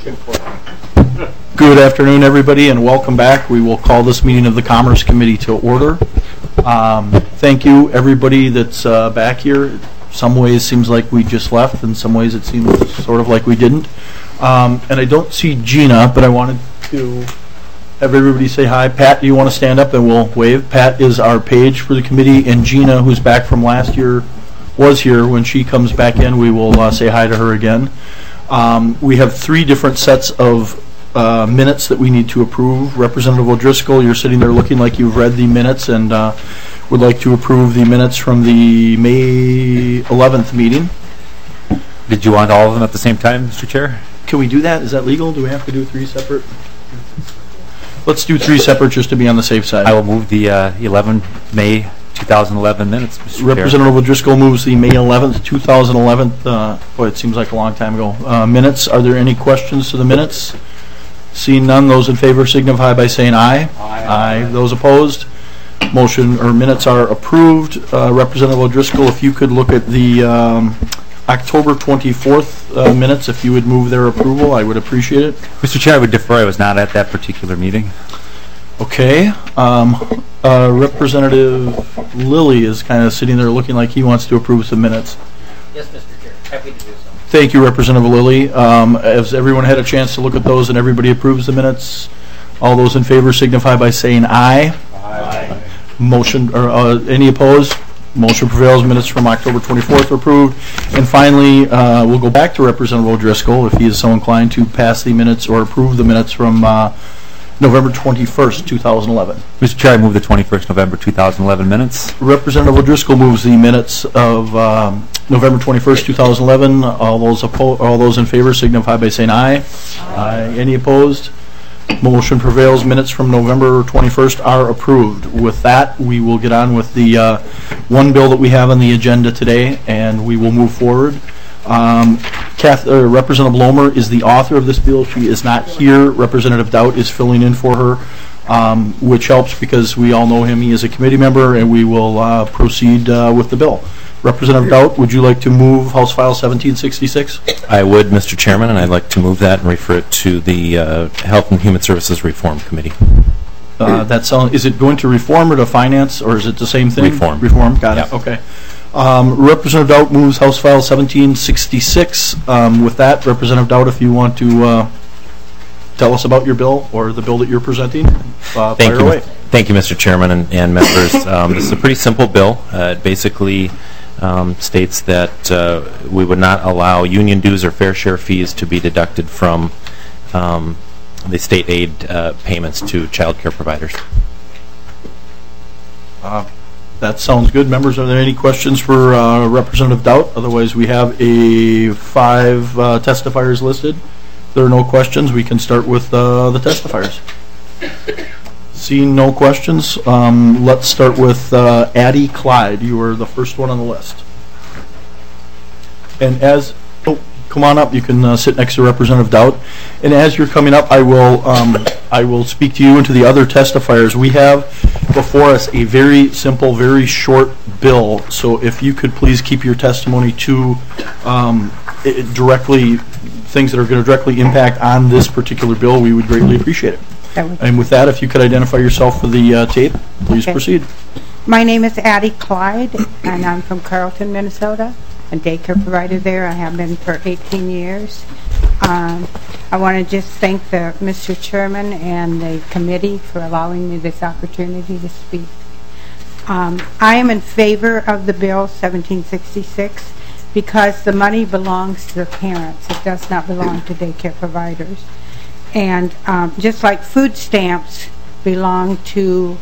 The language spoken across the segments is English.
Good afternoon, everybody, and welcome back. We will call this meeting of the Commerce Committee to order. Thank you, everybody that's back here. Some ways it seems like we just left, in some ways it seems sort of like we didn't. And I don't see Gina, but I wanted to have everybody say hi. Pat, do you want to stand up and we'll wave? Pat is our page for the committee, and Gina, who's back from last year, was here. When she comes back in, we will say hi to her again. We have three different sets of minutes that we need to approve. Representative O'Driscoll, you're sitting there looking like you've read the minutes and would like to approve the minutes from the May 11th meeting. Did you want all of them at the same time, Mr. Chair? Can we do that? Is that legal? Do we have to do three separate? Let's do three separate just to be on the safe side. I will move the 11 May 2011 minutes, Mr. Chair. Representative O'Driscoll moves the May 11th, 2011, boy, it seems like a long time ago, minutes. Are there any questions to the minutes? Seeing none, those in favor signify by saying aye. Aye. Those opposed? Motion or minutes are approved. Representative O'Driscoll, if you could look at the October 24th minutes, if you would move their approval, I would appreciate it. Mr. Chair, I would defer. I was not at that particular meeting. Okay. Representative Lilly is kind of sitting there looking like he wants to approve some minutes. Yes, Mr. Chair. Happy to do so. Thank you, Representative Lilly. Has everyone had a chance to look at those and everybody approves the minutes? All those in favor signify by saying aye. Aye. Motion, or any opposed? Motion prevails. Minutes from October 24th are approved. And finally, we'll go back to Representative O'Driscoll if he is so inclined to pass the minutes or approve the minutes from November 21st, 2011. Mr. Chair, I move the 21st November 2011 minutes. Representative O'Driscoll moves the minutes of November 21st, 2011. All those in favor signify by saying aye. Aye. Any opposed? Motion prevails. Minutes from November 21st are approved. With that, we will get on with the one bill that we have on the agenda today, and we will move forward. Representative Lomer is the author of this bill. She is not here. Representative Doubt is filling in for her, which helps because we all know him. He is a committee member, and we will proceed with the bill. Representative Doubt, would you like to move House File 1766? I would, Mr. Chairman, and I'd like to move that and refer it to the Health and Human Services Reform Committee. Is it going to reform or to finance, or is it the same thing? Reform. Reform, got it, okay. Representative Doubt moves House File 1766. With that, Representative Doubt, if you want to tell us about your bill or the bill that you're presenting, fire away. Thank you, Mr. Chairman and members. This is a pretty simple bill. It basically states that we would not allow union dues or fair share fees to be deducted from the state aid payments to child care providers. That sounds good. Members, are there any questions for Representative Doubt? Otherwise, we have 5 testifiers listed. If there are no questions, we can start with the testifiers. Seeing no questions, let's start with Addie Clyde. You are the first one on the list. And come on up. You can sit next to Representative Doubt. And as you're coming up, I will speak to you and to the other testifiers. We have before us a very simple, very short bill. So if you could please keep your testimony to things that are going to directly impact on this particular bill, we would greatly appreciate it. And with that, if you could identify yourself for the tape, please proceed. My name is Addie Clyde, and I'm from Carlton, Minnesota, a daycare provider there. I have been for 18 years. I want to just thank Mr. Chairman and the committee for allowing me this opportunity to speak. I am in favor of the bill 1766 because the money belongs to the parents. It does not belong to daycare providers. And just like food stamps belong to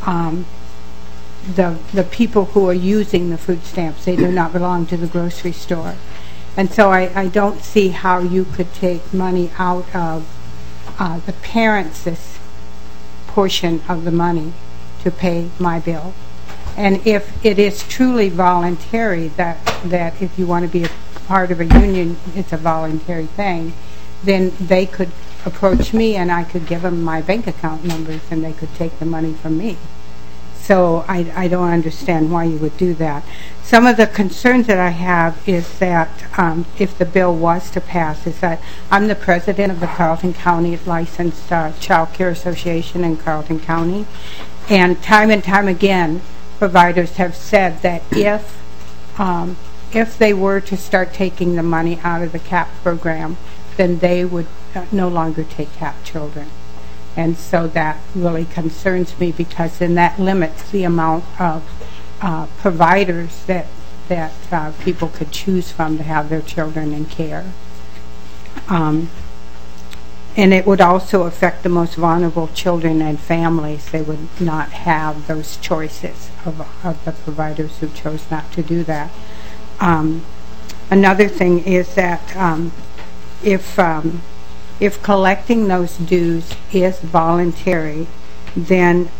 the people who are using the food stamps, they do not belong to the grocery store. And so I don't see how you could take money out of the parents' portion of the money to pay my bill. And if it is truly voluntary, that if you want to be a part of a union, it's a voluntary thing, then they could approach me and I could give them my bank account numbers and they could take the money from me. So I don't understand why you would do that. Some of the concerns that I have is that if the bill was to pass, is that I'm the president of the Carleton County Licensed Child Care Association in Carleton County, and time again, providers have said that if they were to start taking the money out of the CAP program, then they would no longer take CAP children. And so that really concerns me, because then that limits the amount of providers that people could choose from to have their children in care. And it would also affect the most vulnerable children and families. They would not have those choices of the providers who chose not to do that. Another thing is that if collecting those dues is voluntary, then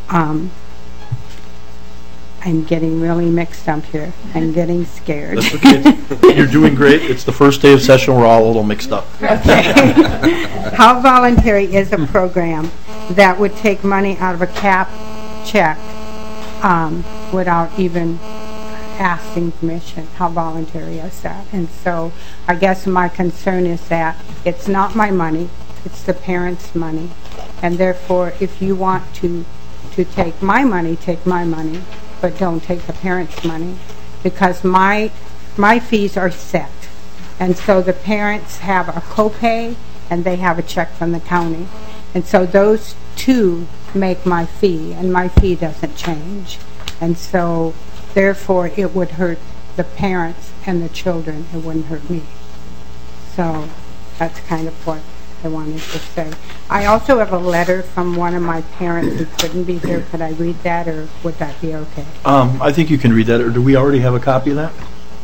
I'm getting really mixed up here. I'm getting scared. That's okay. You're doing great. It's the first day of session. We're all a little mixed up. Okay. How voluntary is a program that would take money out of a CAP check without even asking permission? How voluntary is that? And so I guess my concern is that it's not my money, it's the parents' money. And therefore, if you want to take my money, but don't take the parents' money, because my fees are set. And so the parents have a copay and they have a check from the county. And so those two make my fee, and my fee doesn't change. And so therefore it would hurt the parents and the children. It wouldn't hurt me. So that's kind of what I wanted to say. I also have a letter from one of my parents who couldn't be here. Could I read that, or would that be okay? I think you can read that. Or do we already have a copy of that?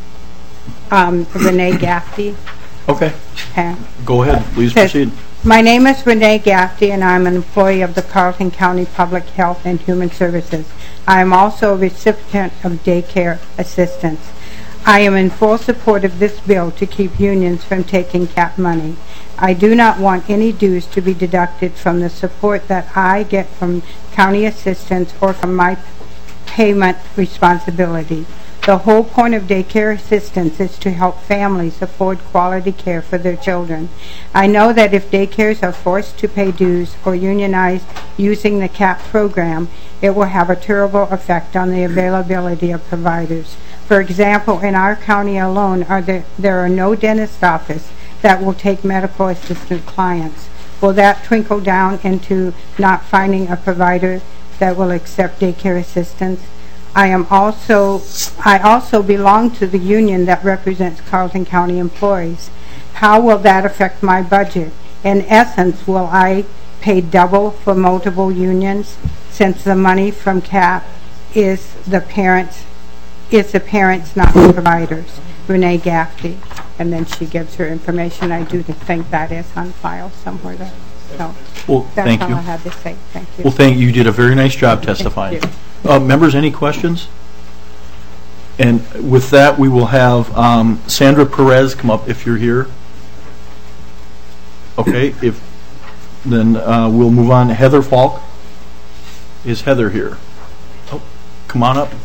Renee Gaffney. Okay. Okay. Go ahead. Please proceed. My name is Renee Gaffney, and I'm an employee of the Carleton County Public Health and Human Services. I am also a recipient of daycare assistance. I am in full support of this bill to keep unions from taking CAP money. I do not want any dues to be deducted from the support that I get from county assistance or from my payment responsibility. The whole point of daycare assistance is to help families afford quality care for their children. I know that if daycares are forced to pay dues or unionized using the CAP program, it will have a terrible effect on the availability of providers. For example, in our county alone, there are no dentist office that will take medical assistant clients. Will that trickle down into not finding a provider that will accept daycare assistance? I also belong to the union that represents Carleton County employees. How will that affect my budget? In essence, will I pay double for multiple unions, since the money from CAP is the parents, not the providers? Renee Gaffney. And then she gives her information. I do think that is on file somewhere there. So Well, that's thank all you. I had to say. Thank you. Well, thank you. You did a very nice job testifying. Members, any questions? And with that, we will have Sandra Perez come up if you're here. Okay, then we'll move on. Heather Falk. Is Heather here? Oh, come on up.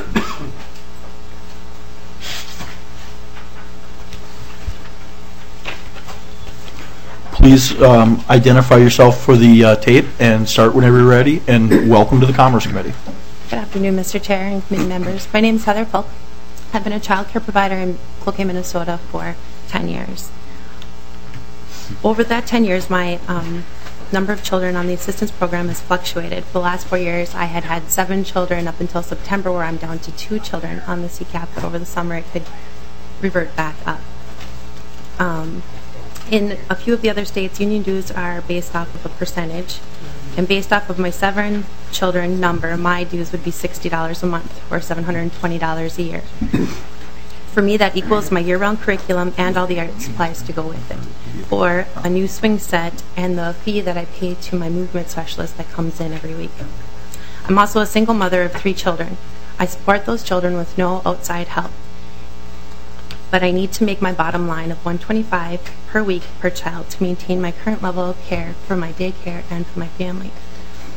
Please identify yourself for the tape and start whenever you're ready, and welcome to the Commerce Committee. Good afternoon, Mr. Chair and committee members. My name is Heather Falk. I've been a child care provider in Cloquet, Minnesota for 10 years. Over that 10 years, my number of children on the assistance program has fluctuated. For the last 4 years, I had 7 children up until September, where I'm down to 2 children on the CCAP, but over the summer it could revert back up. In a few of the other states, union dues are based off of a percentage. And based off of my 7 children number, my dues would be $60 a month, or $720 a year. For me, that equals my year-round curriculum and all the art supplies to go with it, or a new swing set and the fee that I pay to my movement specialist that comes in every week. I'm also a single mother of 3 children. I support those children with no outside help, but I need to make my bottom line of $125 per week per child to maintain my current level of care for my daycare and for my family.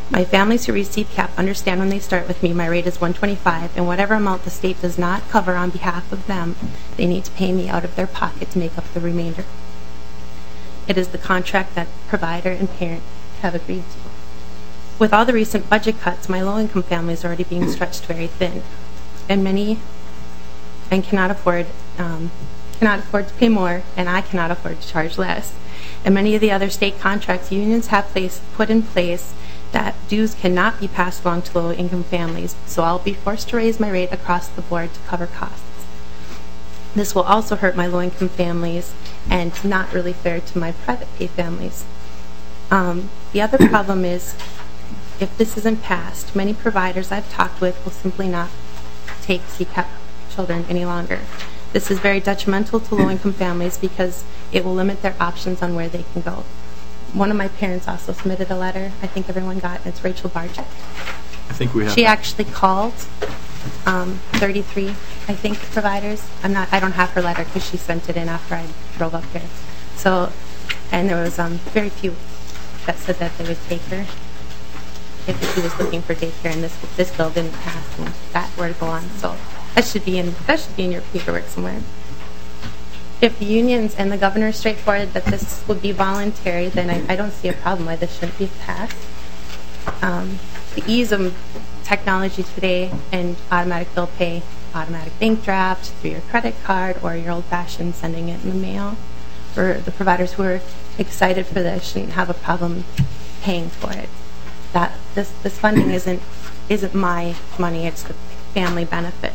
My families who receive CAP understand when they start with me my rate is $125, and whatever amount the state does not cover on behalf of them, they need to pay me out of their pocket to make up the remainder. It is the contract that provider and parent have agreed to. With all the recent budget cuts, my low-income family is already being stretched very thin, and cannot afford to pay more, and I cannot afford to charge less. And many of the other state contracts unions have put in place that dues cannot be passed along to low-income families, so I'll be forced to raise my rate across the board to cover costs. This will also hurt my low-income families and not really fair to my private pay families. The other problem is, if this isn't passed, many providers I've talked with will simply not take CCAP children any longer. This is very detrimental to low-income families because it will limit their options on where they can go. One of my parents also submitted a letter. I think everyone got it. It's Rachel Barczyk. I think we have. She actually called 33, I think, providers. I don't have her letter because she sent it in after I drove up there. So, and there was very few that said that they would take her if she was looking for daycare, and this bill didn't pass, and that were to go on. So that should be in your paperwork somewhere. If the unions and the governor are straightforward that this would be voluntary, then I don't see a problem why this shouldn't be passed. The ease of technology today and automatic bill pay, automatic bank draft through your credit card or your old-fashioned sending it in the mail, for the providers who are excited for this shouldn't have a problem paying for it. That this funding isn't my money, it's the family benefit.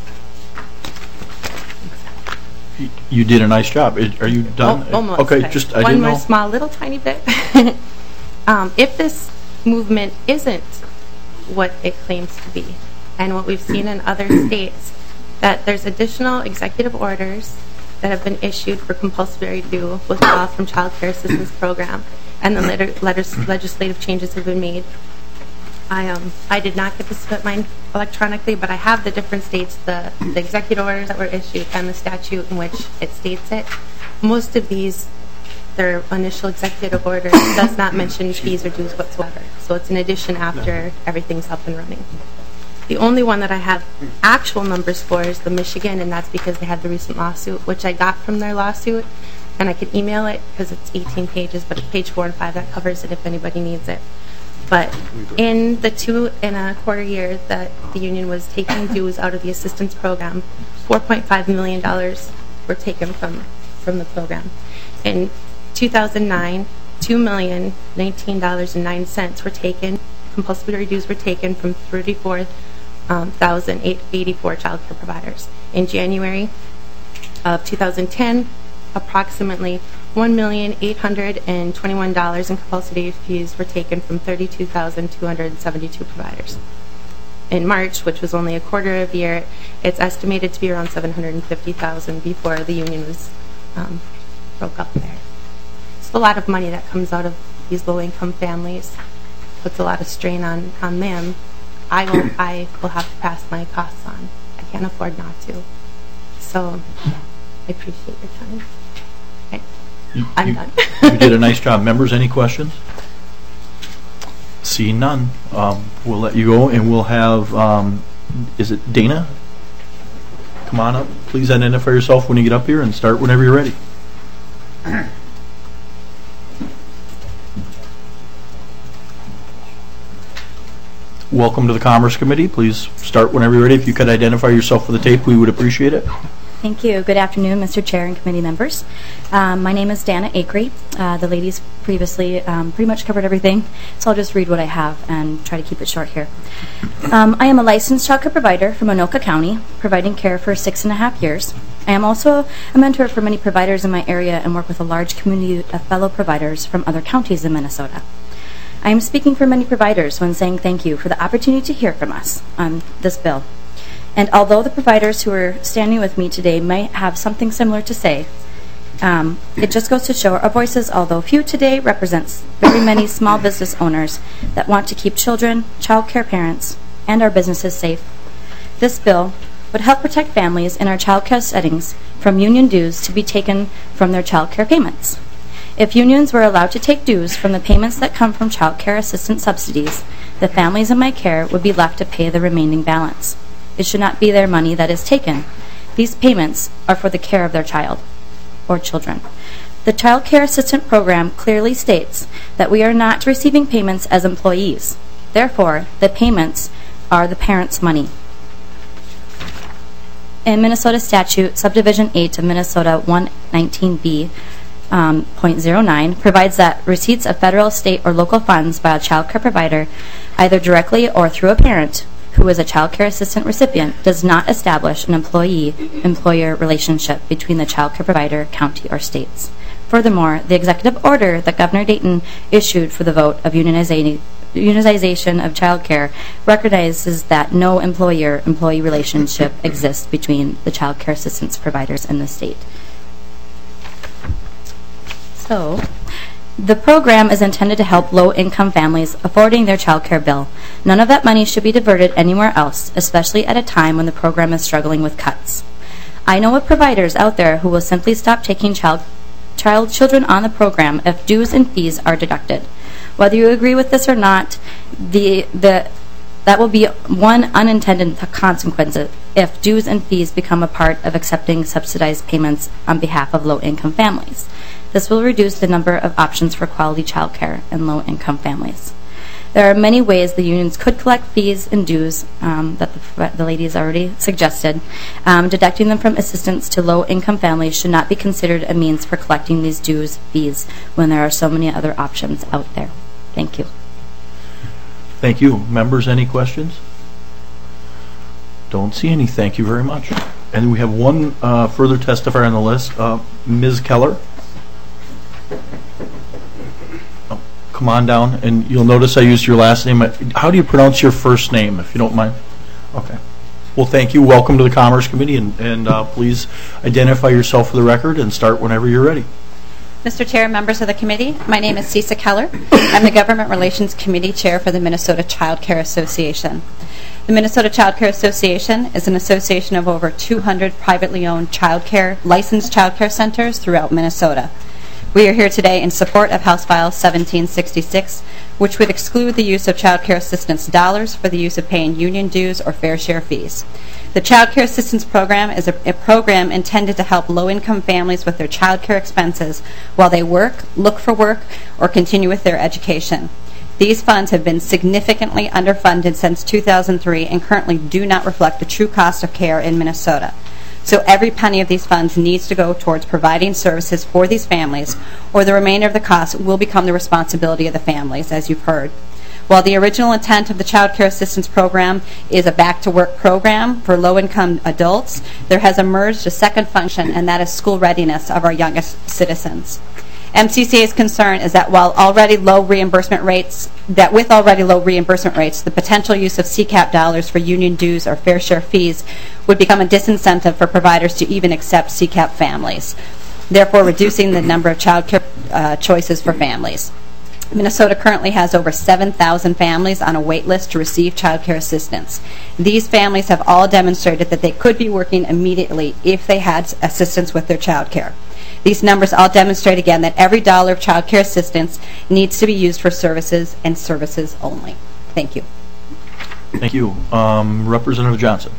You did a nice job. Are you done? Almost. Okay, I didn't one more know. small little tiny bit. If this movement isn't what it claims to be, and what we've seen in other states, that there's additional executive orders that have been issued for compulsory due withdrawal from Child Care Assistance Program, and the legislative changes have been made. I did not get to submit mine electronically, but I have the different states, the executive orders that were issued and the statute in which it states it. Most of these, their initial executive order does not mention fees or dues whatsoever. So it's an addition after everything's up and running. The only one that I have actual numbers for is the Michigan, and that's because they had the recent lawsuit, which I got from their lawsuit, and I could email it because it's 18 pages, but page 4 and 5, that covers it if anybody needs it. But in the 2.25 years that the union was taking dues out of the assistance program, $4.5 million were taken from the program. In 2009, $2,019.09 were taken. Compulsory dues were taken from 34,084 child care providers. In January of 2010, approximately $1,821 in compulsory fees were taken from 32,272 providers. In March, which was only a quarter of a year, it's estimated to be around $750,000 before the union was broke up there. It's a lot of money that comes out of these low-income families. Puts a lot of strain on them. I will have to pass my costs on. I can't afford not to. So I appreciate your time. Okay. I'm done. You did a nice job. Members, any questions? Seeing none, we'll let you go, and we'll have, is it Dana? Come on up. Please identify yourself when you get up here and start whenever you're ready. Welcome to the Commerce Committee. Please start whenever you're ready. If you could identify yourself for the tape, we would appreciate it. Thank you. Good afternoon, Mr. Chair and committee members. My name is Dana Acree. The ladies previously pretty much covered everything, so I'll just read what I have and try to keep it short here. I am a licensed child care provider from Anoka County, providing care for 6.5 years. I am also a mentor for many providers in my area and work with a large community of fellow providers from other counties in Minnesota. I am speaking for many providers when saying thank you for the opportunity to hear from us on this bill. And although the providers who are standing with me today might have something similar to say, it just goes to show our voices, although few today, represents very many small business owners that want to keep children, child care parents, and our businesses safe. This bill would help protect families in our child care settings from union dues to be taken from their child care payments. If unions were allowed to take dues from the payments that come from child care assistance subsidies, the families in my care would be left to pay the remaining balance. It should not be their money that is taken. These payments are for the care of their child or children. The Child Care Assistant Program clearly states that we are not receiving payments as employees. Therefore, the payments are the parents' money. In Minnesota Statute, Subdivision 8 of Minnesota 119B, .09 provides that receipts of federal, state, or local funds by a child care provider, either directly or through a parent who is a child care assistant recipient, does not establish an employee-employer relationship between the child care provider, county, or states. Furthermore, the executive order that Governor Dayton issued for the vote of unionization of child care recognizes that no employer-employee relationship exists between the child care assistance providers and the state. So, the program is intended to help low-income families affording their child care bill. None of that money should be diverted anywhere else, especially at a time when the program is struggling with cuts. I know of providers out there who will simply stop taking children on the program if dues and fees are deducted. Whether you agree with this or not, that will be one unintended consequence if dues and fees become a part of accepting subsidized payments on behalf of low-income families. This will reduce the number of options for quality child care in low-income families. There are many ways the unions could collect fees and dues that the ladies already suggested. Deducting them from assistance to low-income families should not be considered a means for collecting these dues, fees, when there are so many other options out there. Thank you. Thank you. Members, any questions? Don't see any. Thank you very much. And we have one further testifier on the list, Ms. Keller. Oh, come on down, and you'll notice I used your last name. How do you pronounce your first name, if you don't mind? Okay. Well, thank you. Welcome to the Commerce Committee, and please identify yourself for the record and start whenever you're ready. Mr. Chair, members of the committee, my name is Cisa Keller. I'm the Government Relations Committee Chair for the Minnesota Child Care Association. The Minnesota Child Care Association is an association of over 200 privately owned licensed child care centers throughout Minnesota. We are here today in support of House File 1766, which would exclude the use of child care assistance dollars for the use of paying union dues or fair share fees. The Child Care Assistance Program is a program intended to help low-income families with their child care expenses while they work, look for work, or continue with their education. These funds have been significantly underfunded since 2003 and currently do not reflect the true cost of care in Minnesota. So every penny of these funds needs to go towards providing services for these families, or the remainder of the cost will become the responsibility of the families, as you've heard. While the original intent of the Child Care Assistance Program is a back-to-work program for low-income adults, there has emerged a second function, and that is school readiness of our youngest citizens. MCCA's concern is that with already low reimbursement rates, the potential use of CCAP dollars for union dues or fair share fees would become a disincentive for providers to even accept CCAP families, therefore reducing the number of child care choices for families. Minnesota currently has over 7,000 families on a wait list to receive child care assistance. These families have all demonstrated that they could be working immediately if they had assistance with their child care. These numbers all demonstrate again that every dollar of child care assistance needs to be used for services and services only. Thank you. Thank you. Representative Johnson.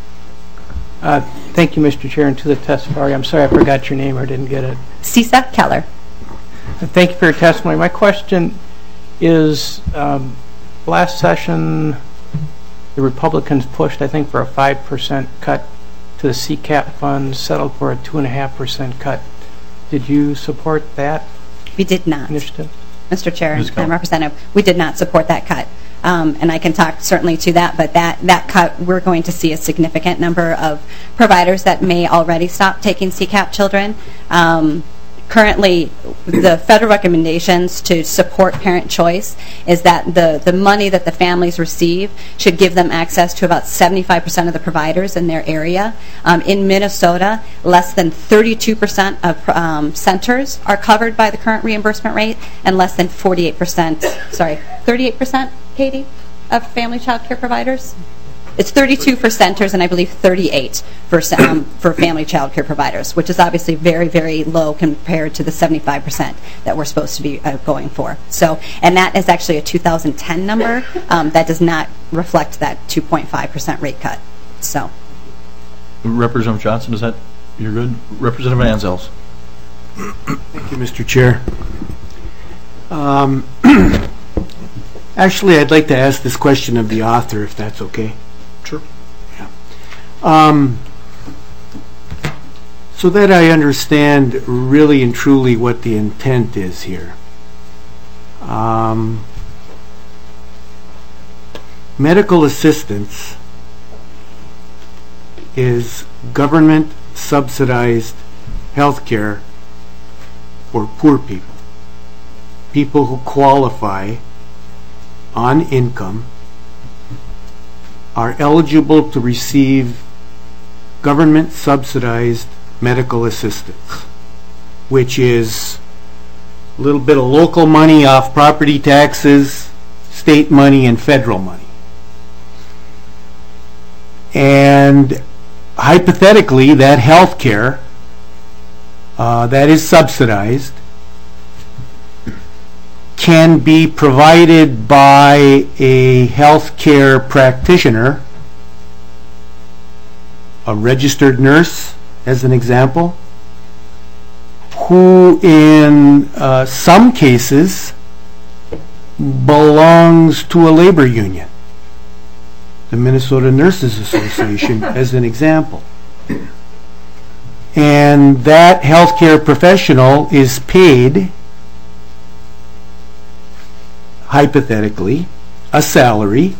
Thank you, Mr. Chair, and to the testifier. I'm sorry I forgot your name or didn't get it. Cisa Keller. Thank you for your testimony. My question is, last session, the Republicans pushed, I think, for a 5% cut to the CCAP funds, settled for a 2.5% cut. Did you support that? We did not. Initiative? Mr. Chair and Representative, we did not support that cut. And I can talk certainly to that, but that cut, we're going to see a significant number of providers that may already stop taking CCAP children. Currently, the federal recommendations to support parent choice is that the money that the families receive should give them access to about 75% of the providers in their area. In Minnesota, less than 32% of centers are covered by the current reimbursement rate, and less than 38%, Katie, of family child care providers It's 32 for centers and I believe 38 for family child care providers, which is obviously very, very low compared to the 75% that we're supposed to be going for. So, and that is actually a 2010 number. That does not reflect that 2.5% rate cut. So, Representative Johnson, is that, you're good? Representative Anzels. Thank you, Mr. Chair. Actually, I'd like to ask this question of the author, if that's okay. Sure. Yeah. So that I understand really and truly what the intent is here. Medical assistance is government subsidized health care for poor people. People who qualify on income are eligible to receive government subsidized medical assistance, which is a little bit of local money off property taxes, state money, and federal money. And hypothetically, that health care that is subsidized can be provided by a healthcare practitioner, a registered nurse, as an example, who in some cases belongs to a labor union, the Minnesota Nurses Association, as an example. And that healthcare professional is paid, hypothetically, a salary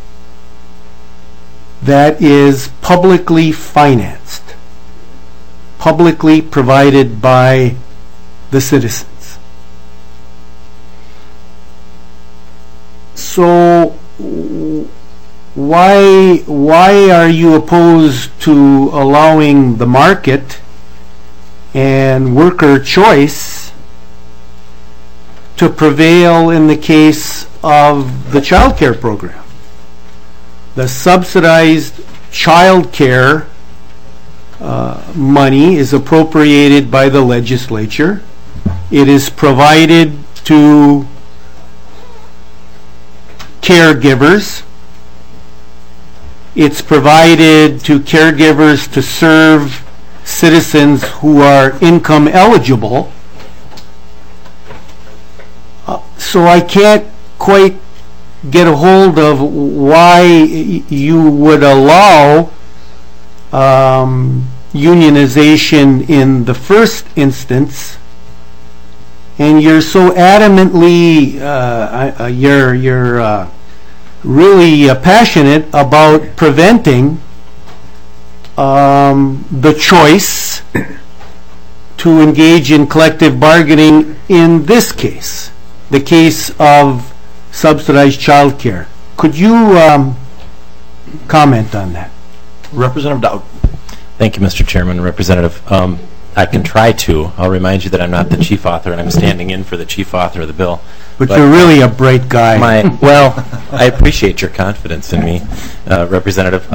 that is publicly financed, publicly provided by the citizens. So why are you opposed to allowing the market and worker choice to prevail in the case of the child care program? The subsidized child care money is appropriated by the legislature. It is provided to caregivers. It's provided to caregivers to serve citizens who are income eligible. So I can't quite get a hold of why you would allow unionization in the first instance, and you're so adamantly you're really passionate about preventing the choice to engage in collective bargaining in this case, the case of subsidized child care. Could you comment on that? Representative Dowd. Thank you, Mr. Chairman. Representative, I can try to. I'll remind you that I'm not the chief author, and I'm standing in for the chief author of the bill. But you're really a bright guy. Well, I appreciate your confidence in me, Representative.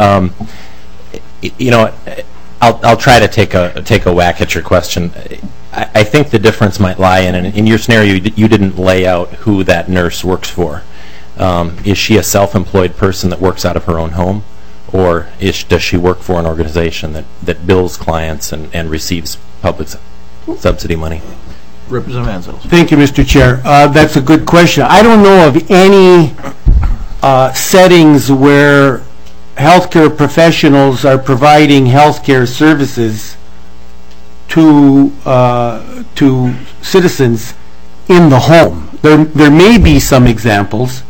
I'll try to take a whack at your question. I think the difference might lie in your scenario, you didn't lay out who that nurse works for. Is she a self-employed person that works out of her own home? Or does she work for an organization that bills clients and receives public subsidy money? Representative Anzels. Thank you, Mr. Chair. That's a good question. I don't know of any settings where healthcare professionals are providing healthcare services to citizens in the home. There may be some examples,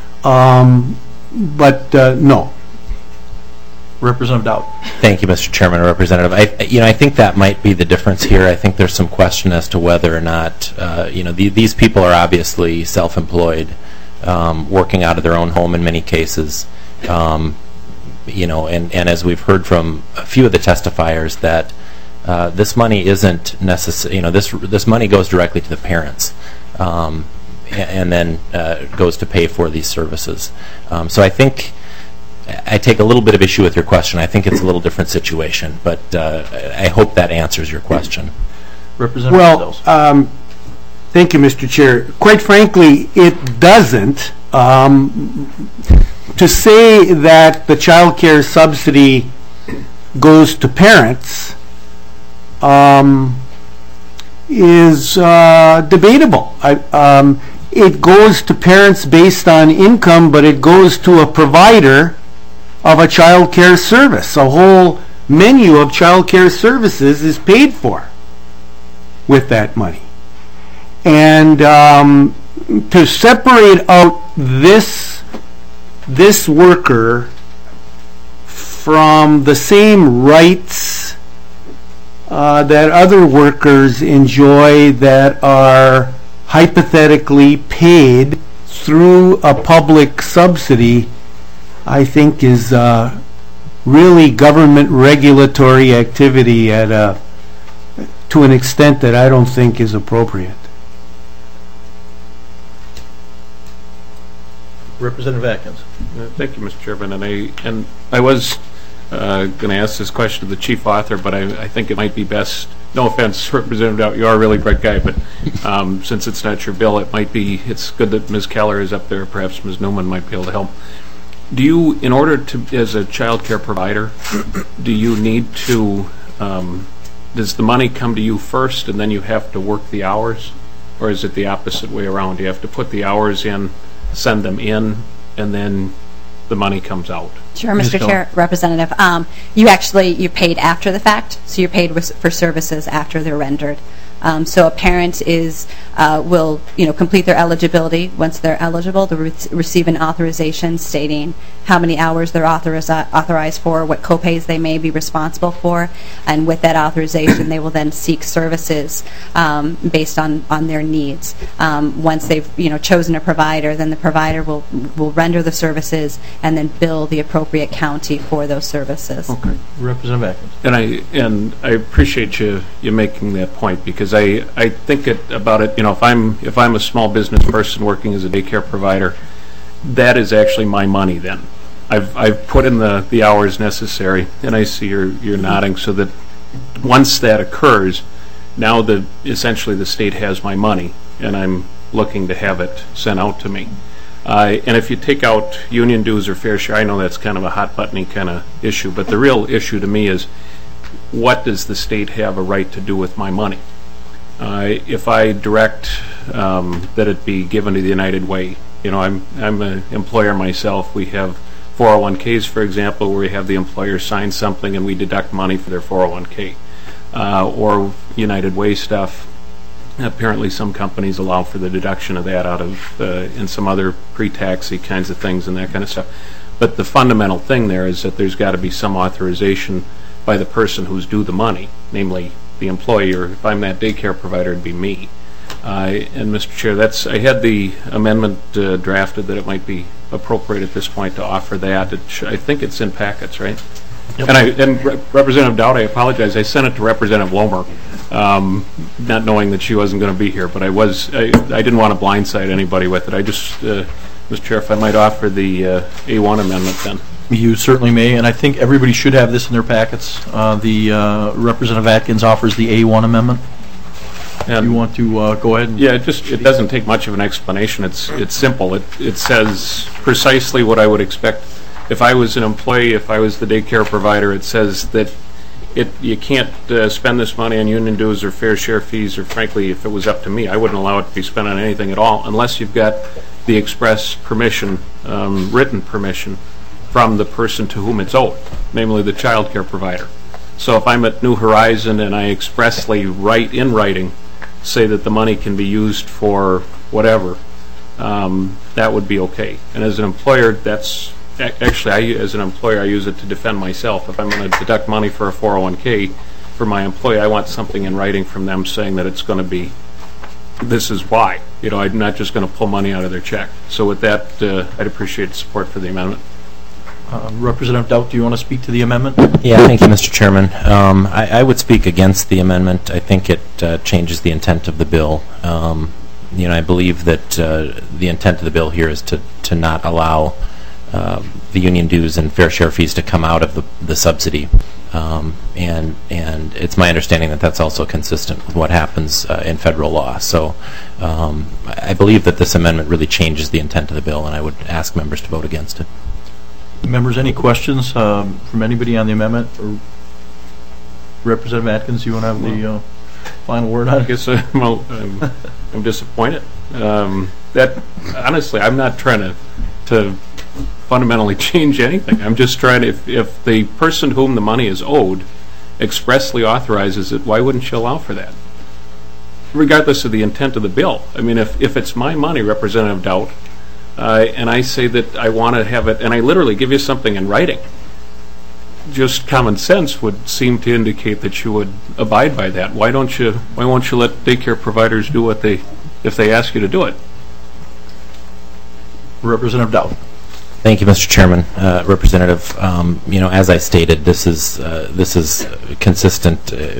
but no. Representative Dowd. Thank you, Mr. Chairman. Representative, I think that might be the difference here. I think there's some question as to whether or not these people are obviously self-employed, working out of their own home in many cases. And as we've heard from a few of the testifiers, that this money isn't necessary. This money goes directly to the parents, and then goes to pay for these services. So I think I take a little bit of issue with your question. I think it's a little different situation, but I hope that answers your question. Representative Well, Mills. thank you, Mr. Chair. Quite frankly, it doesn't. To say that the child care subsidy goes to parents is debatable. It goes to parents based on income, but it goes to a provider of a child care service. A whole menu of child care services is paid for with that money. And to separate out this worker from the same rights that other workers enjoy that are hypothetically paid through a public subsidy, I think is really government regulatory activity to an extent that I don't think is appropriate. Representative Atkins. Thank you, Mr. Chairman. And I was going to ask this question to the chief author, but I think it might be best. No offense, Representative Dowd, you are a really great guy, but since it's not your bill, it's good that Ms. Keller is up there. Perhaps Ms. Newman might be able to help. Do you, in order to, as a child care provider, do you need to, does the money come to you first and then you have to work the hours? Or is it the opposite way around? You have to put the hours in, send them in, and then the money comes out? Sure, Mr. Chair, Representative. You paid after the fact, so you're paid for services after they're rendered. So a parent will complete their eligibility. Once they're eligible, they'll receive an authorization stating how many hours they're authorized for, what co-pays they may be responsible for, and with that authorization, they will then seek services based on their needs. Once they've chosen a provider, then the provider will render the services and then bill the appropriate county for those services. Okay, Representative Atkins. And I appreciate you making that point, because I think about it. If I'm a small business person working as a daycare provider, that is actually my money. Then I've put in the hours necessary, and I see you're nodding. So that once that occurs, now essentially the state has my money, and I'm looking to have it sent out to me. And if you take out union dues or fair share, I know that's kind of a hot buttony kind of issue, but the real issue to me is, what does the state have a right to do with my money? If I direct that it be given to the United Way, I'm an employer myself. We have 401ks, for example, where we have the employer sign something and we deduct money for their 401k. Or United Way stuff. Apparently some companies allow for the deduction of that out of, and some other pre-taxy kinds of things and that kind of stuff. But the fundamental thing there is that there's got to be some authorization by the person who's due the money, namely the employee, or if I'm that daycare provider, it'd be me. And Mr. Chair, I had the amendment drafted that it might be appropriate at this point to offer that. I think it's in packets, right? Yep. And Representative Dowd, I apologize. I sent it to Representative Lomer, not knowing that she wasn't going to be here. But I didn't want to blindside anybody with it. I just, Mr. Chair, if I might offer the A1 amendment then. You certainly may, and I think everybody should have this in their packets. Representative Atkins offers the A1 amendment. And you want to go ahead? Yeah, it doesn't take much of an explanation. It's simple. It says precisely what I would expect. If I was an employee, if I was the daycare provider, it says that you can't spend this money on union dues or fair share fees, or frankly, if it was up to me, I wouldn't allow it to be spent on anything at all unless you've got the express permission, written permission, from the person to whom it's owed, namely the child care provider. So if I'm at New Horizon and I expressly write in writing, say that the money can be used for whatever, that would be okay. And as an employer, as an employer, I use it to defend myself. If I'm going to deduct money for a 401k for my employee, I want something in writing from them saying that it's going to be, this is why. I'm not just going to pull money out of their check. So with that, I'd appreciate support for the amendment. Representative Dowd, do you want to speak to the amendment? Yeah, thank you, Mr. Chairman. I would speak against the amendment. I think it changes the intent of the bill. I believe that the intent of the bill here is to not allow the union dues and fair share fees to come out of the subsidy. And it's my understanding that that's also consistent with what happens in federal law. So I believe that this amendment really changes the intent of the bill, and I would ask members to vote against it. Members, any questions from anybody on the amendment? Or Representative Atkins, you want to have the final word on it? I guess I'm disappointed. That honestly, I'm not trying to fundamentally change anything. I'm just trying to, if the person whom the money is owed expressly authorizes it, why wouldn't you allow for that? Regardless of the intent of the bill. I mean, if it's my money, Representative Dowd, and I say that I want to have it, and I literally give you something in writing, just common sense would seem to indicate that you would abide by that. Why won't you let daycare providers do what if they ask you to do it? Representative Dowd. Thank you, Mr. Chairman. Representative, as I stated, this is consistent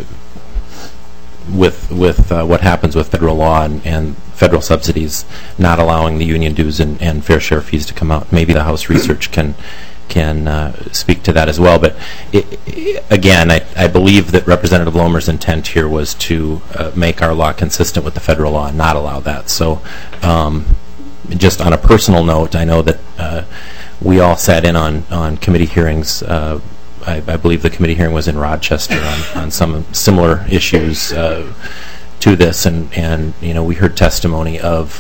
with what happens with federal law and federal subsidies not allowing the union dues and fair share fees to come out. Maybe the House Research can speak to that as well. But again, I believe that Representative Lohmer's intent here was to make our law consistent with the federal law and not allow that. So just on a personal note, I know that we all sat in on committee hearings. I believe the committee hearing was in Rochester on some similar issues to this, and we heard testimony of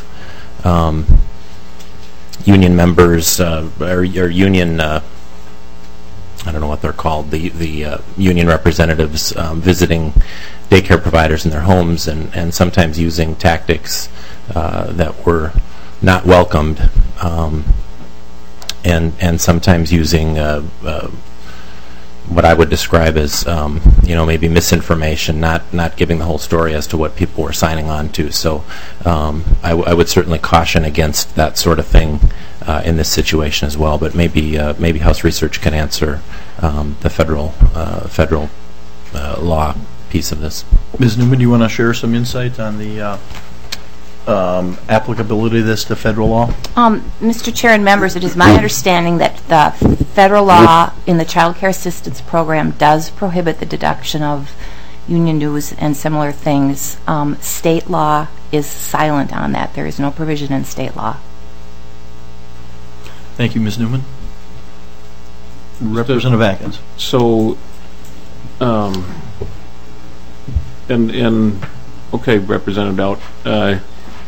union members or union, I don't know what they're called, the union representatives visiting daycare providers in their homes and sometimes using tactics that were not welcomed, and sometimes using what I would describe as maybe misinformation, not giving the whole story as to what people were signing on to. So I would certainly caution against that sort of thing in this situation as well. But maybe House Research can answer the federal law piece of this. Ms. Newman, do you want to share some insight on the applicability of this to federal law? Mr. Chair and members, it is my understanding that the federal law in the Child Care Assistance Program does prohibit the deduction of union dues and similar things. State law is silent on that. There is no provision in state law. Thank you, Ms. Newman. Representative Atkins. So, okay, Representative Dowd,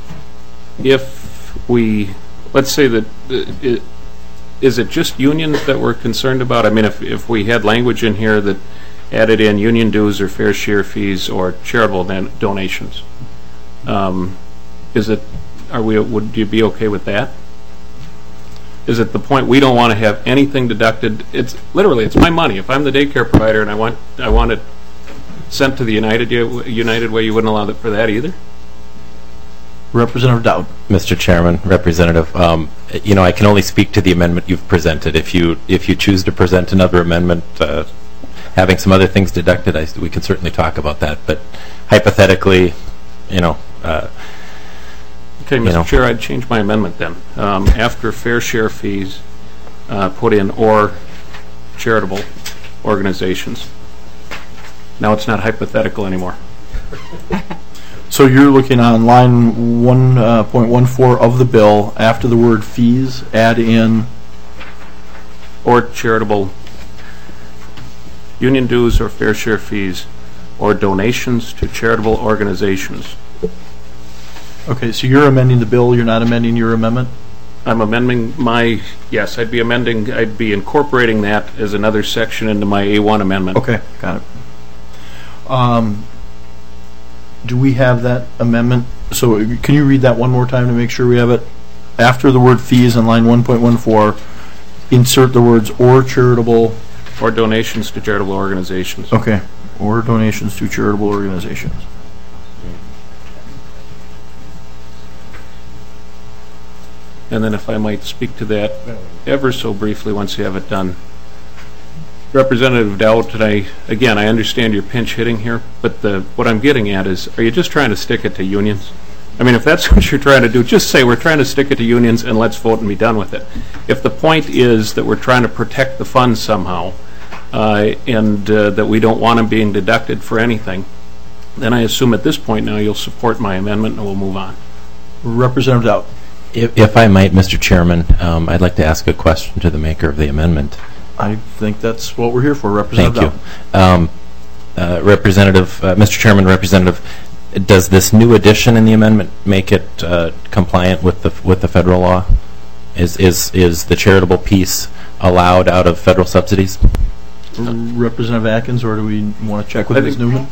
if we, let's say that, is it just unions that we're concerned about? I mean, if we had language in here that added in union dues or fair share fees or charitable donations, would you be okay with that? Is it the point we don't want to have anything deducted? It's my money. If I'm the daycare provider and I want it sent to the United Way, you wouldn't allow it for that either? Representative Dowd. Mr. Chairman, Representative, I can only speak to the amendment you've presented. If you choose to present another amendment having some other things deducted, we can certainly talk about that. But hypothetically, Okay, Mr. Chair, I'd change my amendment then. After fair share fees, put in or charitable organizations. Now it's not hypothetical anymore. So you're looking on line 1.14 of the bill, after the word fees, add in or charitable union dues or fair share fees or donations to charitable organizations. Okay, so you're amending the bill, you're not amending your amendment? I'm amending yes, I'd be incorporating that as another section into my A1 amendment. Okay, got it. Do we have that amendment? So can you read that one more time to make sure we have it? After the word fees on line 1.14, insert the words or charitable. Or donations to charitable organizations. Okay, or donations to charitable organizations. And then if I might speak to that ever so briefly once you have it done. Representative Dowd, today, again, I understand your pinch hitting here, but what I'm getting at is, are you just trying to stick it to unions? I mean, if that's what you're trying to do, just say we're trying to stick it to unions and let's vote and be done with it. If the point is that we're trying to protect the funds somehow and that we don't want them being deducted for anything, then I assume at this point now you'll support my amendment and we'll move on. Representative Dowd. If I might, Mr. Chairman, I'd like to ask a question to the maker of the amendment. I think that's what we're here for, Representative Thank you. Mr. Chairman, Representative, does this new addition in the amendment make it compliant with the federal law? Is the charitable piece allowed out of federal subsidies? Representative Atkins, or do we want to check with Ms. Newman?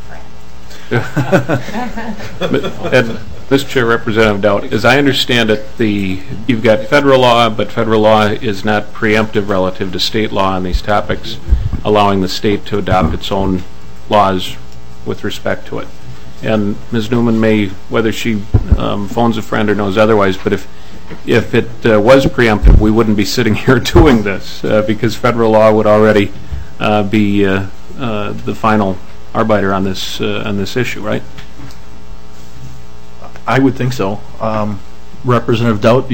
Mr. Chair, Representative Dowd, as I understand it, you've got federal law, but federal law is not preemptive relative to state law on these topics, allowing the state to adopt its own laws with respect to it. And Ms. Newman may, whether she phones a friend or knows otherwise, but if it was preemptive, we wouldn't be sitting here doing this because federal law would already be the final arbiter on this issue, right? I would think so. Representative Dowd,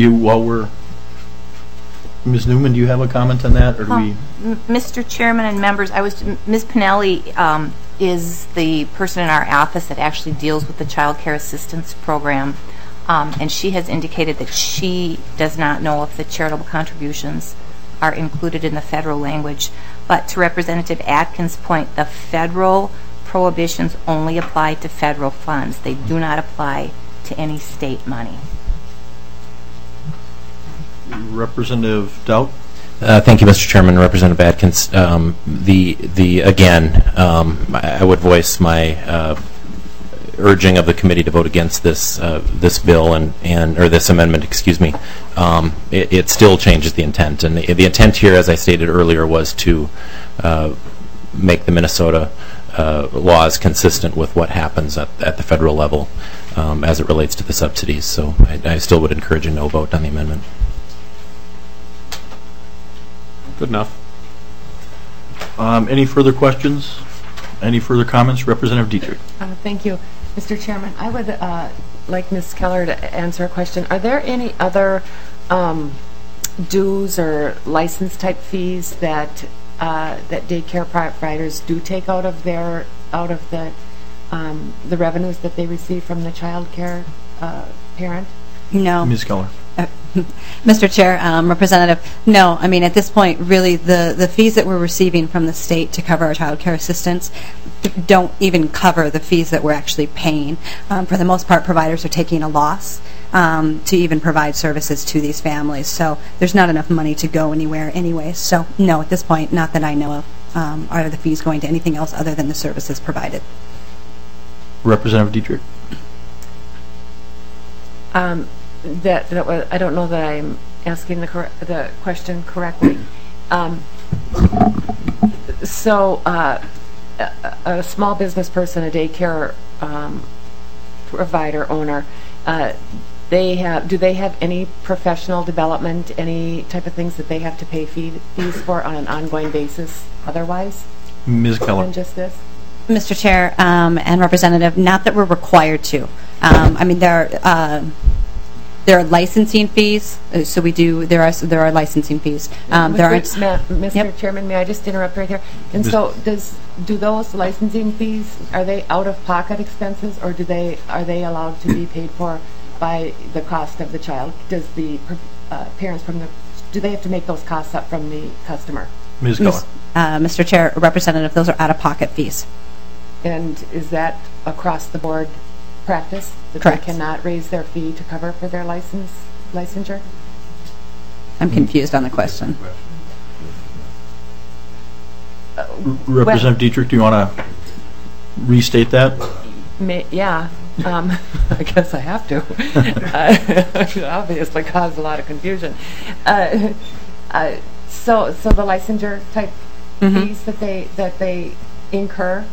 Ms. Newman, do you have a comment on that, or do we? Mr. Chairman and members, Ms. Pinelli is the person in our office that actually deals with the Child Care Assistance Program, and she has indicated that she does not know if the charitable contributions are included in the federal language. But to Representative Atkins' point, the federal prohibitions only apply to federal funds. They do not apply to any state money. Representative Dowd? Thank you, Mr. Chairman. Representative Atkins, again, I would voice my urging of the committee to vote against this bill or this amendment. Excuse me. It still changes the intent, and the intent here, as I stated earlier, was to make the Minnesota laws consistent with what happens at the federal level as it relates to the subsidies. So I still would encourage a no vote on the amendment. Good enough. Any further questions? Any further comments? Representative Dietrich. Thank you, Mr. Chairman. I would like Ms. Keller to answer a question. Are there any other dues or license type fees that daycare providers do take out of the revenues that they receive from the child care parent? No. Ms. Keller. Mr. Chair, Representative, no. I mean, at this point, really, the fees that we're receiving from the state to cover our child care assistance don't even cover the fees that we're actually paying. For the most part, providers are taking a loss to even provide services to these families. So there's not enough money to go anywhere anyway. So no, at this point, not that I know of, are the fees going to anything else other than the services provided. Representative Dietrich. I don't know that I'm asking the question correctly. So a small business person, a daycare provider owner, do they have any professional development, any type of things that they have to pay fees for on an ongoing basis otherwise? Ms. Keller. Than just this? Mr. Chair and Representative, not that we're required to. I mean, there are licensing fees, so we do. There are licensing fees. Mr. Chairman, may I just interrupt right here? And so, do those licensing fees, are they out-of-pocket expenses, or are they allowed to be paid for by the cost of the child? Does the parents do they have to make those costs up from the customer? Ms. Keller. Mr. Chair, Representative, those are out-of-pocket fees. And is that across the board practice? That Correct. They cannot raise their fee to cover for their licensure? I'm confused on the question. Representative Dietrich, do you want to restate that? Yeah. I guess I have to. Obviously caused a lot of confusion. So the licensure type fees that they incur,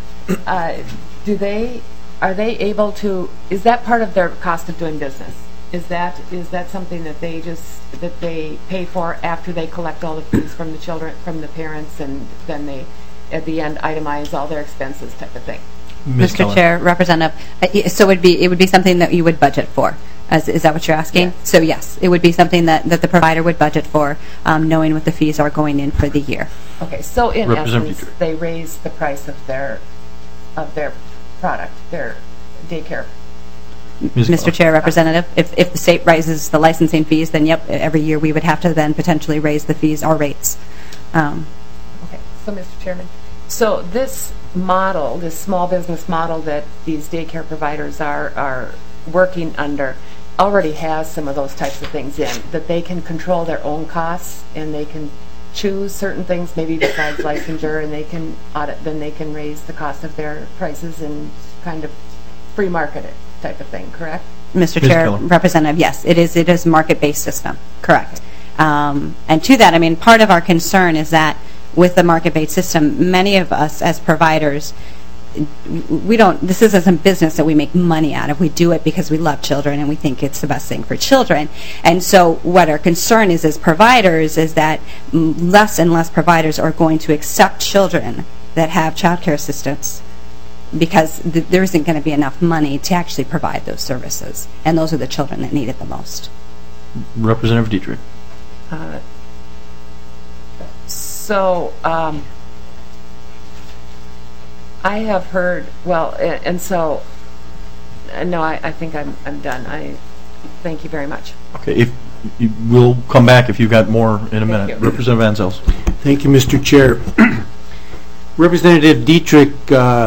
are they able to? Is that part of their cost of doing business? Is that something that they pay for after they collect all the fees from the children, from the parents, and then they at the end itemize all their expenses type of thing? Ms. Mr. Keller. Chair, Representative, so it would be something that you would budget for. Is that what you're asking? Yes. So yes, it would be something that the provider would budget for, knowing what the fees are going in for the year. Okay, so in Representative essence, Dietrich. they raise the price of their product, their daycare. Ms. Keller. Mr. Chair, Representative, if the state raises the licensing fees, then yep, every year we would have to then potentially raise the fees or rates. Okay, so Mr. Chairman, so this model, this small business model that these daycare providers are working under already has some of those types of things in, that they can control their own costs and they can choose certain things maybe besides licensure, and they can audit, then they can raise the cost of their prices and kind of free market it type of thing, correct? Mr. Ms. Chair, Keller. Representative, yes, it is a market-based system, correct. And to that, I mean, part of our concern is that with the market-based system, many of us as providers, this isn't a business that we make money out of. We do it because we love children and we think it's the best thing for children. And so what our concern is as providers is that less and less providers are going to accept children that have child care assistance because there isn't going to be enough money to actually provide those services. And those are the children that need it the most. Representative Dietrich. So I have heard, well, and so, no, I think I'm done. I thank you very much. Okay, we'll come back if you've got more in a minute. you. Representative Van Zels. Thank you, Mr. Chair. Representative Dietrich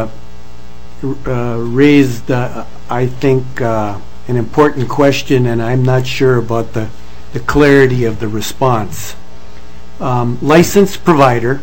raised, I think, an important question, and I'm not sure about the clarity of the response. Licensed provider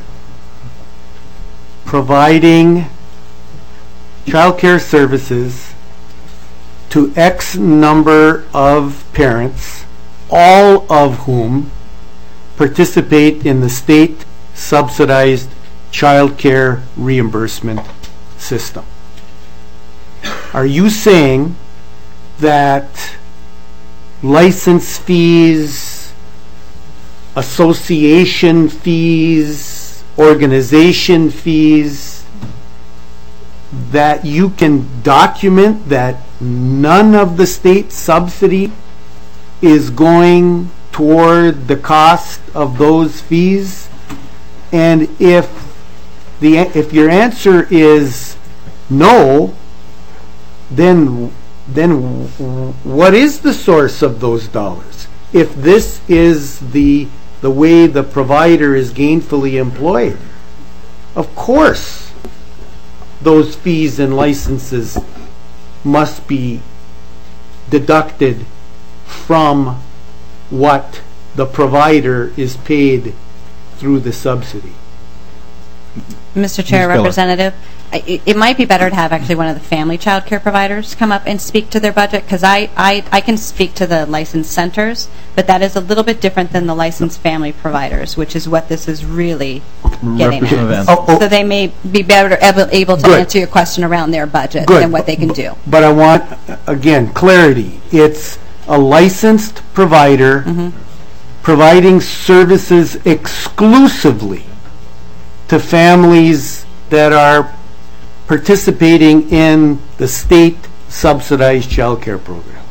providing child care services to X number of parents, all of whom participate in the state subsidized child care reimbursement system. Are you saying that license fees, association fees, organization fees, that you can document that none of the state subsidy is going toward the cost of those fees? And if your answer is no, then what is the source of those dollars? If this is the way the provider is gainfully employed, of course those fees and licenses must be deducted from what the provider is paid through the subsidy. Mr. Chair, Ms. Keller. Representative, it might be better to have actually one of the family child care providers come up and speak to their budget, because I can speak to the licensed centers, but that is a little bit different than the licensed family providers, which is what this is really getting Representative at. Van. So they may be better able to Good. answer your question around their budget Good. and what they can do. But I want, again, clarity. It's a licensed provider providing services exclusively to families that are participating in the state subsidized child care program.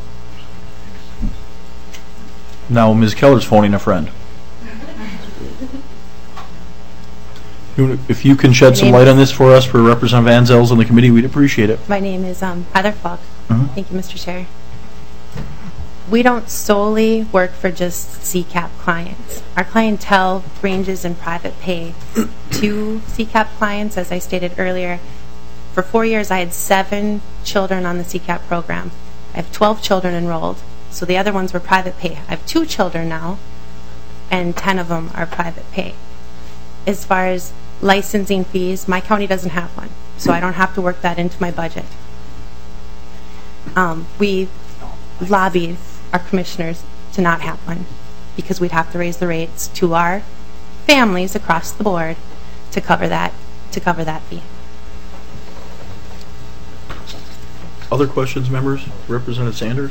Now Ms. Keller's phoning a friend. If you can shed some light on this for us, for Representative Van Zels and the committee, we'd appreciate it. My name is Heather Falk. Mhm. Thank you, Mr. Chair. We don't solely work for just CCAP clients. Our clientele ranges in private pay to CCAP clients. As I stated earlier, for 4 years I had 7 children on the CCAP program. I have 12 children enrolled, so the other ones were private pay. I have 2 children now, and 10 of them are private pay. As far as licensing fees, my county doesn't have one, so I don't have to work that into my budget. We lobbied our commissioners to not have one, because we'd have to raise the rates to our families across the board to cover that fee. Other questions, members? Representative Sanders?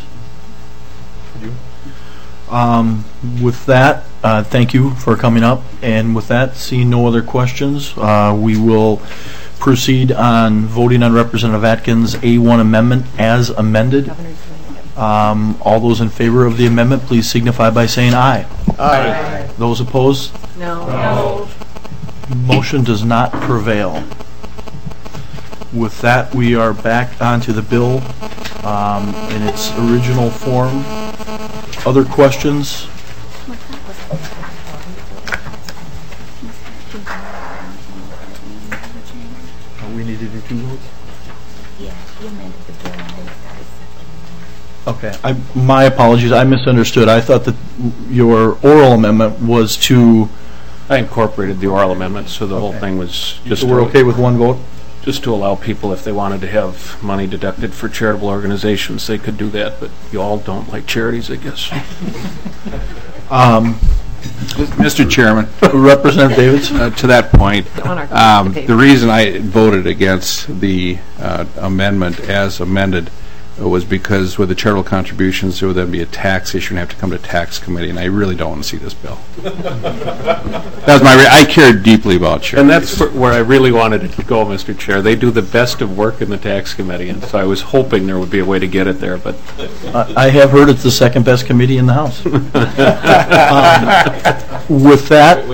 With that, thank you for coming up. And with that, seeing no other questions, we will proceed on voting on Representative Atkins' A1 amendment as amended. All those in favor of the amendment, please signify by saying aye. Aye. Those opposed? No. Motion does not prevail. With that, we are back onto the bill in its original form. Other questions? We needed to do 2 votes? Yeah, he amended the bill and then started Okay, my apologies, I misunderstood. I thought that your oral amendment was to... I incorporated the oral amendment, so the whole thing was just... So we're okay with 1 vote? Just to allow people, if they wanted to have money deducted for charitable organizations, they could do that, but you all don't like charities, I guess. Mr. Chairman. Representative Davids? To that point, the reason I voted against the amendment as amended was because with the charitable contributions, there would then be a tax issue and have to come to tax committee, and I really don't want to see this bill. That was I care deeply about charities. And that's where I really wanted it to go, Mr. Chair. They do the best of work in the tax committee, and so I was hoping there would be a way to get it there, but... I have heard it's the second best committee in the House. With that,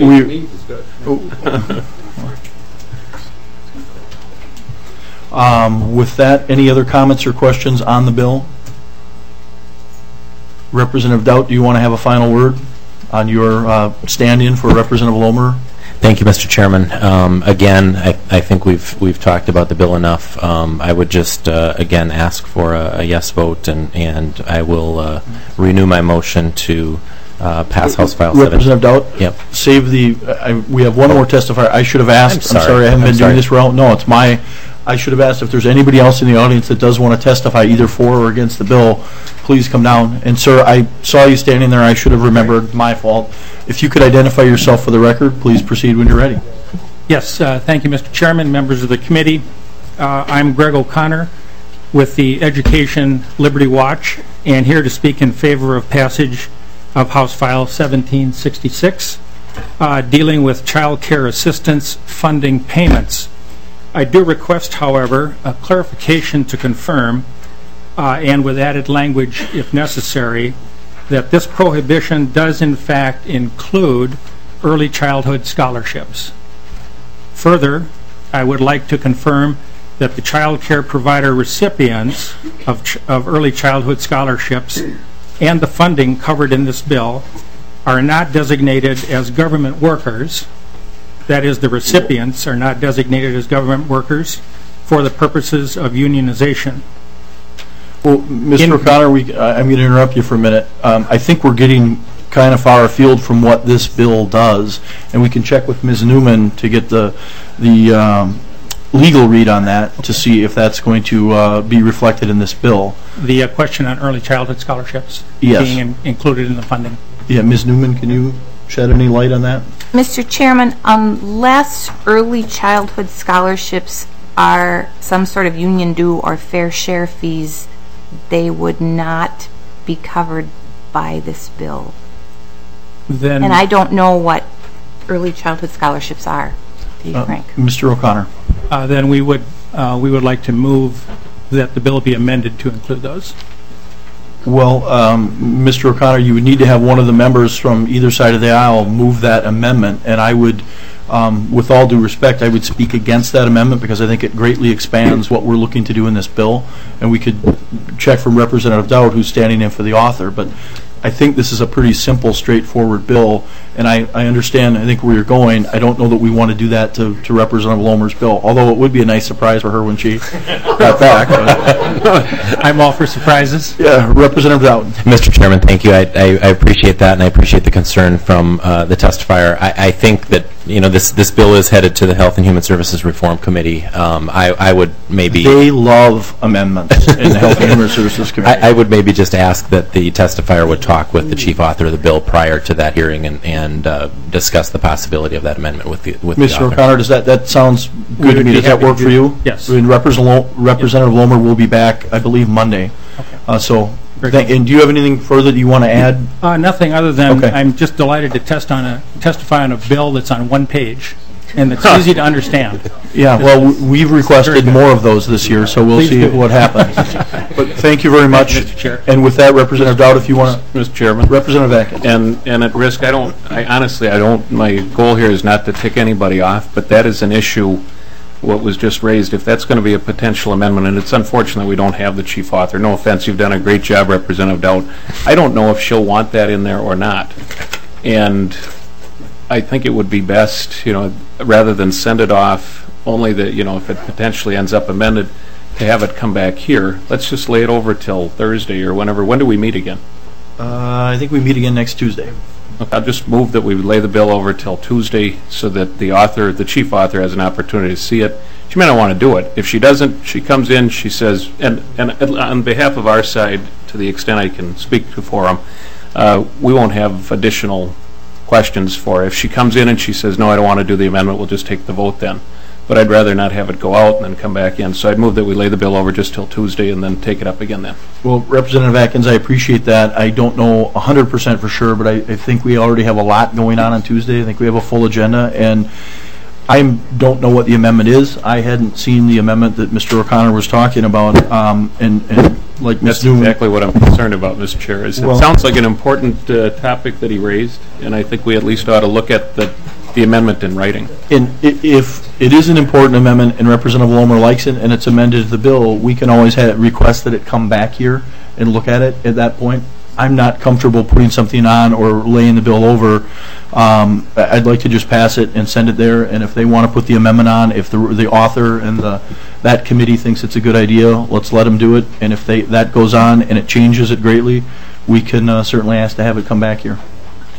with that, any other comments or questions on the bill? Representative Doubt, do you want to have a final word on your stand-in for Representative Lomer? Thank you, Mr. Chairman. Again, I think we've talked about the bill enough. I would just again ask for a yes vote, and I will renew my motion to pass House File 7. Representative Doubt? Yep. Save the. we have one more testifier. I should have asked. I'm sorry I haven't been doing this well. No, it's my. I should have asked if there's anybody else in the audience that does want to testify either for or against the bill, please come down. And sir, I saw you standing there. I should have remembered. My fault. If you could identify yourself for the record, please proceed when you're ready. Yes, thank you, Mr. Chairman, members of the committee. I'm Greg O'Connor with the Education Liberty Watch, and here to speak in favor of passage of House File 1766, dealing with child care assistance funding payments. I do request, however, a clarification to confirm, and with added language if necessary, that this prohibition does in fact include early childhood scholarships. Further, I would like to confirm that the child care provider recipients of early childhood scholarships and the funding covered in this bill are not designated as government workers. That is, the recipients are not designated as government workers for the purposes of unionization. Well, Mr. O'Connor, I'm going to interrupt you for a minute. I think we're getting kind of far afield from what this bill does, and we can check with Ms. Newman to get the legal read on that to see if that's going to be reflected in this bill. The question on early childhood scholarships being included in the funding. Yeah, Ms. Newman, can you shed any light on that? Mr. Chairman, unless early childhood scholarships are some sort of union due or fair share fees, they would not be covered by this bill. Then, and I don't know what early childhood scholarships are, to be frank. Mr. O'Connor. Then we would like to move that the bill be amended to include those. Well, Mr. O'Connor, you would need to have one of the members from either side of the aisle move that amendment, and I would, with all due respect, I would speak against that amendment because I think it greatly expands what we're looking to do in this bill, and we could check from Representative Dowd, who's standing in for the author, but I think this is a pretty simple, straightforward bill, and I understand, I think, where you're going. I don't know that we want to do that to Representative Lomer's bill, although it would be a nice surprise for her when she got back. I'm all for surprises. Yeah, Representative Dowd. Mr. Chairman, thank you. I appreciate that, and I appreciate the concern from the testifier. I think that this bill is headed to the Health and Human Services Reform Committee. I would maybe... They love amendments in the Health and Human Services Committee. I would maybe just ask that the testifier would talk with the chief author of the bill prior to that hearing and discuss the possibility of that amendment with the author. Mr. O'Connor, does that sounds good to me. Does that work for you? Yes. And Representative Lomer will be back, I believe, Monday. Okay. And do you have anything further that you want to add? Nothing other than I'm just delighted to testify on a bill that's on one page. and it's easy to understand. Yeah, well, we've requested more of those this year, so we'll Please see do. what happens. But thank you very much. Mr. Chair. And with that, Representative Dowd, if you want to... Mr. Chairman. Representative Atkins. And at risk, my goal here is not to tick anybody off, but that is an issue, what was just raised. If that's going to be a potential amendment, and it's unfortunate we don't have the chief author. No offense, you've done a great job, Representative Dowd. I don't know if she'll want that in there or not. And I think it would be best, rather than send it off, only that, if it potentially ends up amended, to have it come back here. Let's just lay it over till Thursday or whenever. When do we meet again? I think we meet again next Tuesday. Okay, I'll just move that we lay the bill over till Tuesday so that the chief author, has an opportunity to see it. She may not want to do it. If she doesn't, she comes in, she says, and on behalf of our side, to the extent I can speak for them, we won't have additional questions for her. If she comes in and she says, no, I don't want to do the amendment, we'll just take the vote then. But I'd rather not have it go out and then come back in. So I'd move that we lay the bill over just till Tuesday and then take it up again then. Well, Representative Atkins, I appreciate that. I don't know 100% for sure, but I think we already have a lot going on Tuesday. I think we have a full agenda, and I don't know what the amendment is. I hadn't seen the amendment that Mr. O'Connor was talking about, and like Ms. That's Newman. exactly what I'm concerned about, Mr. Chair. It sounds like an important topic that he raised, and I think we at least ought to look at the amendment in writing. And if it is an important amendment and Representative Lomer likes it and it's amended to the bill, we can always request that it come back here and look at it at that point. I'm not comfortable putting something on or laying the bill over. I'd like to just pass it and send it there, and if they want to put the amendment on, if the author and that committee thinks it's a good idea, let's let them do it, and if that goes on and it changes it greatly, we can certainly ask to have it come back here.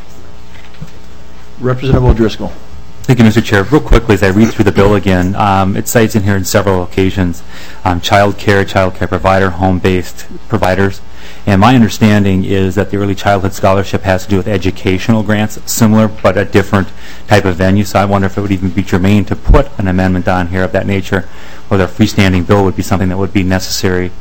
Representative O'Driscoll. Thank you, Mr. Chair. Real quickly, as I read through the bill again, it cites in here in several occasions child care provider, home-based providers. And my understanding is that the Early Childhood Scholarship has to do with educational grants, similar but a different type of venue. So I wonder if it would even be germane to put an amendment on here of that nature, whether a freestanding bill would be something that would be necessary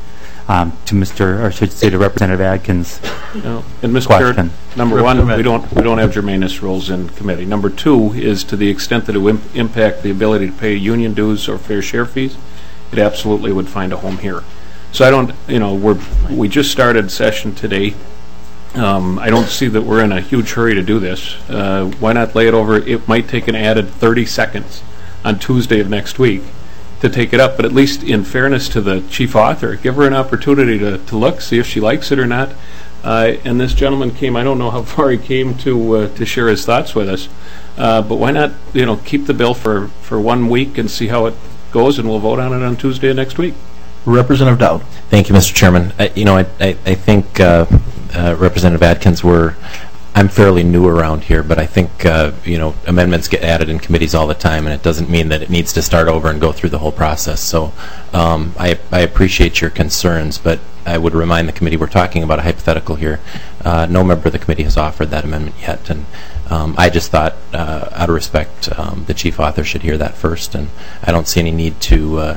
to Representative Atkins' And Mr. question. Chair, number one, we don't have germaneness rules in committee. Number two is to the extent that it would impact the ability to pay union dues or fair share fees, it absolutely would find a home here. So I don't, we just started session today. I don't see that we're in a huge hurry to do this. Why not lay it over? It might take an added 30 seconds on Tuesday of next week to take it up, but at least in fairness to the chief author, give her an opportunity to look, see if she likes it or not. And this gentleman came, I don't know how far he came to share his thoughts with us, but why not keep the bill for 1 week and see how it goes, and we'll vote on it on Tuesday of next week. Representative Dowd. Thank you, Mr. Chairman. I think Representative Atkins, I'm fairly new around here, but I think amendments get added in committees all the time, and it doesn't mean that it needs to start over and go through the whole process. So I appreciate your concerns, but I would remind the committee we're talking about a hypothetical here. No member of the committee has offered that amendment yet, and I just thought, out of respect, the chief author should hear that first, and I don't see any need to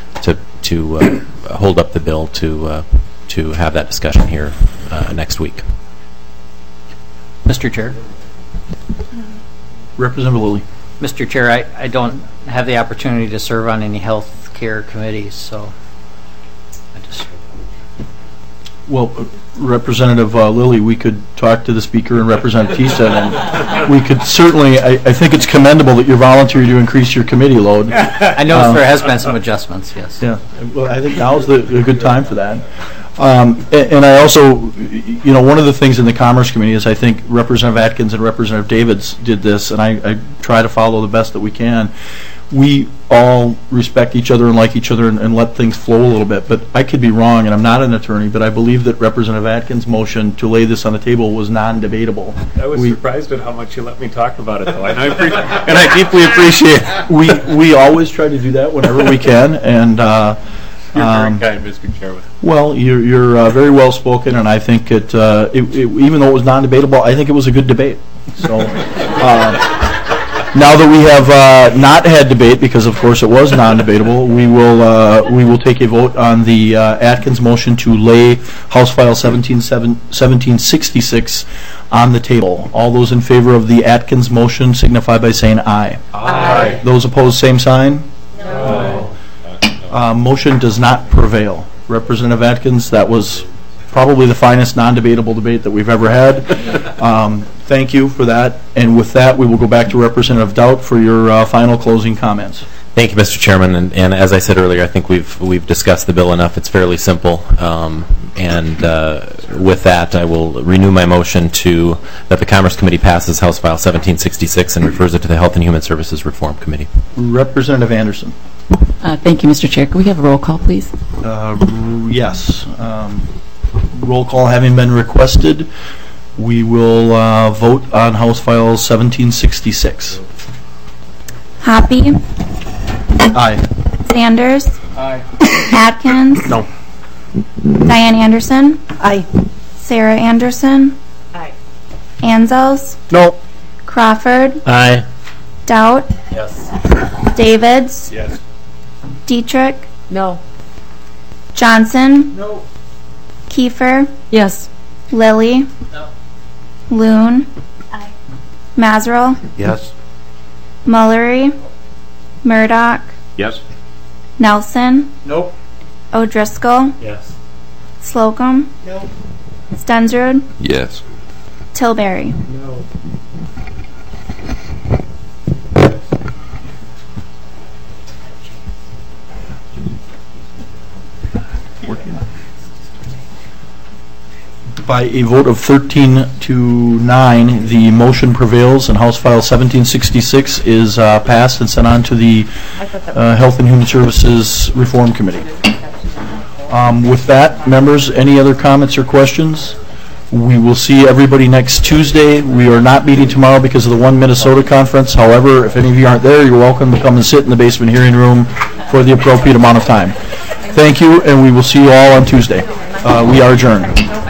hold up the bill to have that discussion here next week. Mr. Chair. Representative Lilly. Mr. Chair, I don't have the opportunity to serve on any health care committees, so I just... Well, Representative Lilly, we could talk to the Speaker and Representative Tisa, and we could certainly, I think it's commendable that you're volunteering to increase your committee load. I know there has been some adjustments, yes. Yeah, well, I think now's a good time for that. And I also, one of the things in the Commerce Committee is I think Representative Atkins and Representative Davids did this, and I try to follow the best that we can. We all respect each other and like each other and let things flow a little bit, but I could be wrong, and I'm not an attorney, but I believe that Representative Atkins' motion to lay this on the table was non-debatable. I was surprised at how much you let me talk about it, though, and I deeply appreciate it. We always try to do that whenever we can, and you're very kind, Mr. Chairman. Well, you're very well spoken, and I think even though it was non-debatable, I think it was a good debate. So, Now that we have not had debate, because of course it was non-debatable, we will take a vote on the Atkins motion to lay House File 1766 on the table. All those in favor of the Atkins motion signify by saying aye. Aye. Those opposed, same sign. No. Motion does not prevail. Representative Atkins, that was probably the finest non-debatable debate that we've ever had. Thank you for that. And with that, we will go back to Representative Daudt for your final closing comments. Thank you, Mr. Chairman. And as I said earlier, I think we've discussed the bill enough. It's fairly simple. And with that, I will renew my motion that the Commerce Committee passes House File 1766 and refers it to the Health and Human Services Reform Committee. Representative Anderson. Thank you, Mr. Chair. Can we have a roll call, please? Yes. Roll call having been requested, we will vote on House File 1766. Hoppy. Aye. Sanders. Aye. Atkins. No. Diane Anderson. Aye. Sarah Anderson. Aye. Anzels. No. Crawford. Aye. Doubt. Yes. Davids. Yes. Dietrich. No. Johnson. No. Kiefer. Yes. Lilly. No. Loon. Aye. Mazerow. Yes. Mullery. Murdoch. Yes. Nelson. Nope. O'Driscoll. Yes. Slocum. No. Stensrud. Yes. Tilbury. No. By a vote of 13-9, the motion prevails and House File 1766 is passed and sent on to the Health and Human Services Reform Committee. With that, members, any other comments or questions? We will see everybody next Tuesday. We are not meeting tomorrow because of the One Minnesota Conference. However, if any of you aren't there, you're welcome to come and sit in the basement hearing room for the appropriate amount of time. Thank you, and we will see you all on Tuesday. We are adjourned.